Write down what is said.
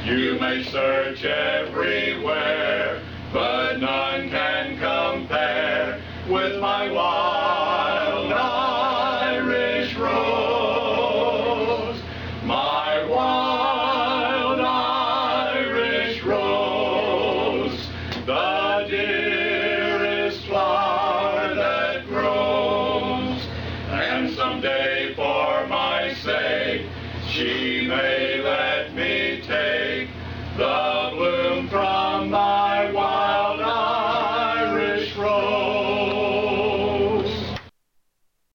You may search everywhere, but none can compare with my wild Irish rose. My wild Irish rose, the dearest flower that grows. And someday for my sake she may let